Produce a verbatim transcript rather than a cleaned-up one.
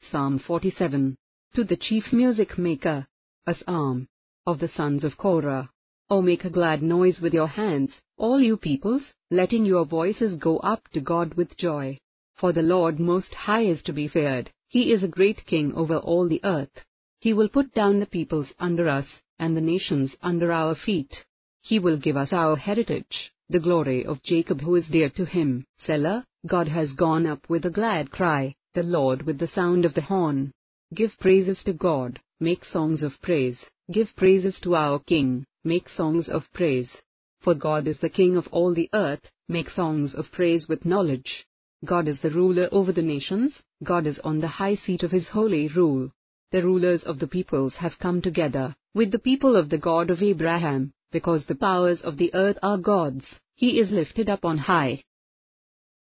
Psalm forty-seven. To the chief music maker, a psalm of the sons of Korah. O make a glad noise with your hands, all you peoples, letting your voices go up to God with joy. For the Lord Most High is to be feared, He is a great King over all the earth. He will put down the peoples under us, and the nations under our feet. He will give us our heritage, the glory of Jacob who is dear to Him. Selah. God has gone up with a glad cry, the Lord with the sound of the horn. Give praises to God, make songs of praise, give praises to our King, make songs of praise. For God is the King of all the earth, make songs of praise with knowledge. God is the ruler over the nations, God is on the high seat of His holy rule. The rulers of the peoples have come together, with the people of the God of Abraham, because the powers of the earth are God's. He is lifted up on high,